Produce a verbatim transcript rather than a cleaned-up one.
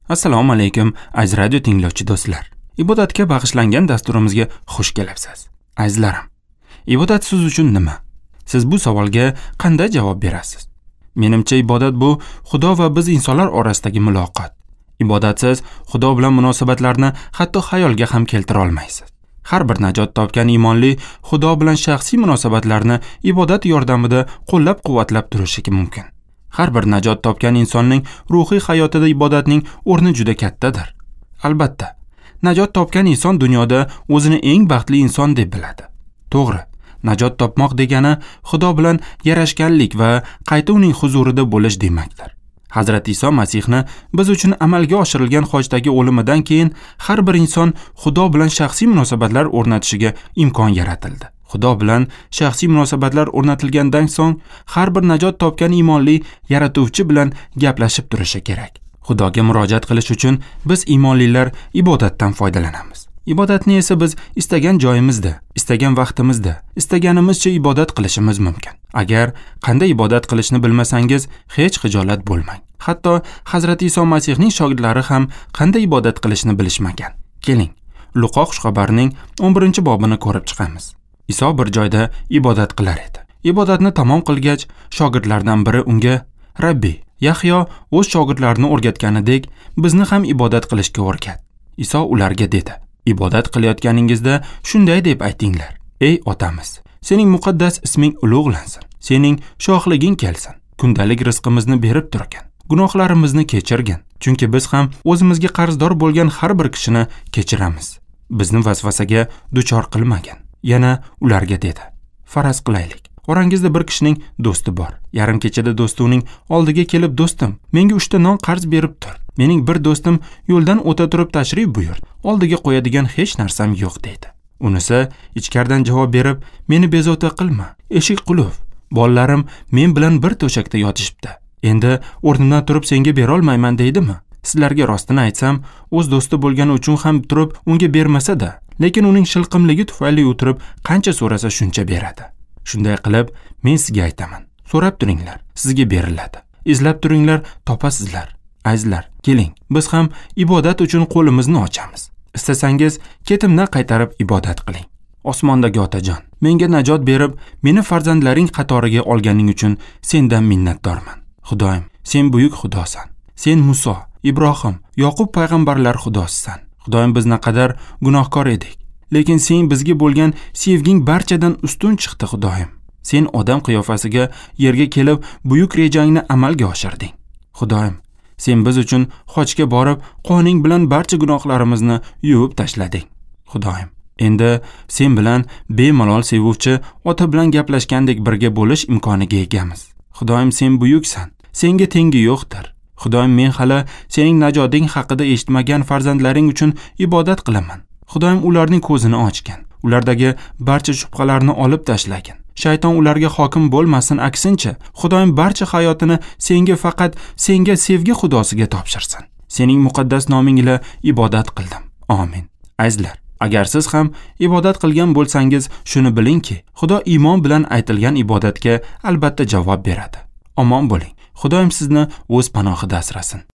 Assalomu alaykum, aziz radio tinglovchi do'stlar. Ibodatga bag'ishlangan dasturimizga xush kelibsiz. Azizlarim, ibodat siz uchun nima? Siz bu savolga qanday javob berasiz? Menimcha ibodat bu Xudo va biz insonlar orasidagi muloqot. Ibodatsiz Xudo bilan munosabatlarni hatto xayolga ham keltira olmaysiz. Har bir najot topgan iymonli Xudo bilan shaxsiy munosabatlarni ibodat yordamida qo'llab-quvvatlab turishi mumkin. Har bir najot topgan insonning ruhiy hayotida ibodatning o'rni juda kattadir. Albatta, najot topgan inson dunyoda o'zini eng baxtli inson deb biladi. To'g'ri, najot topmoq degani Xudo bilan yarashganlik va qayta uning huzurida bo'lish demakdir. Hazrat Iso Masihni biz uchun amalga oshirilgan hojdagi o'limidan keyin har bir inson Xudo bilan shaxsiy munosabatlar o'rnatishiga imkon yaratildi. Xudo bilan shaxsiy munosabatlar o'rnatilgandan so'ng har bir najot topgan iymonli yaratuvchi bilan gaplashib turishi kerak. Xudoga murojaat qilish uchun biz iymonlilar ibodatdan foydalanamiz. Ibodatni esa biz istagan joyimizda, istagan vaqtimizda, istaganimizcha ibodat qilishimiz mumkin. Agar qanday ibodat qilishni bilmasangiz, hech xijolat bo'lmang. Hatto Hazrat Iso Masihning shogirdlari ham qanday ibodat qilishni bilishmagan. Keling, Luqo xushxabarining o'n birinchi bobini ko'rib chiqamiz. Iso bir joyda ibodat qilar edi. Ibodatni tamom qilgach, shogirdlardan biri unga: "Rabbiy, Yahyo o'z shogirdlarini o'rgatganidek, bizni ham ibodat qilishga o'rgat." Iso ularga dedi: "Ibodat qilayotganingizda shunday deb aytinglar: Ey otamiz, sening muqaddas isming ulug'lansin, sening shohliging kelsin, kundalik rizqimizni berib turgin, gunohlarimizni kechirgin, chunki biz ham o'zimizga qarzdor bo'lgan har bir kishini kechiramiz. Bizni vasvasaga duchor qilmagin." Yana ularga dedi: "Faraz qilaylik. Orangizda bir kishining do'sti bor. Yarim kechada do'sti uning oldiga kelib, do'stim, menga uchta non qarz berib tur. Mening bir do'stim yo'ldan o'ta turib tashrif buyur. Oldiga qo'yadigan hech narsam yo'q" dedi. Unisi ichkaridan javob berib: "Meni bezovta qilma. Eshik qulf. Bolalarim men bilan bir to'shakda yotishibdi. Endi o'rnimdan turib senga bera olmayman deydimi? Sizlarga rostini aytsam, o'z do'sti bo'lgani uchun ham turib unga bermasa-da, lekin uning shilqimligi tufayli o'tirib qancha so'rasa shuncha beradi. Shunday qilib, men sizga aytaman, so'rab turinglar, sizga beriladi. Izlab turinglar, topasizlar." Azizlar, keling, biz ham ibodat uchun qo'limizni ochamiz. Istasangiz, ketimdan qaytarib ibodat qiling. Osmondagi Otajon, menga najot berib, meni farzandlaring qatoriga olganing uchun sendan minnatdorman. Xudoyim, sen buyuk Xudosan. Sen Muso, Ibrohim, Yoqub payg'ambarlar Xudosisan. Xudoyim, biz naqadar gunohkor edik, lekin sen bizga bo'lgan sevging barchadan ustun chiqdi. Xudoyim, sen odam qiyofasiga yerga kelib buyuk rejangni amalga oshirding. Xudoyim, sen biz uchun Hojga borib, qoning bilan barcha gunohlarimizni yuvib tashlading. Xudoyim, endi sen bilan bemalol sevuvchi ota bilan gaplashgandek birga bo'lish imkoniga egamiz. Xudoyim, sen buyuksan, senga tengi yo'qdir. Xudoyim, men hali sening najoting haqida eshitmagan farzandlaring uchun ibodat qilaman. Xudoyim, ularning ko'zini ochgin, ulardagi barcha shubhalarni olib tashlagin. Shayton ularga hokim bo'lmasin, aksincha, Xudoyim barcha hayotini senga, faqat senga sevgi Xudosiga topshirsin. Sening muqaddas noming ila ibodat qildim. Amin. Azizlar, agar siz ham ibodat qilgan bo'lsangiz, shuni bilingki, Xudo iymon bilan aytilgan ibodatga albatta javob beradi. Omon bo'ling. Xudoyim sizni o'z panohida asrasin.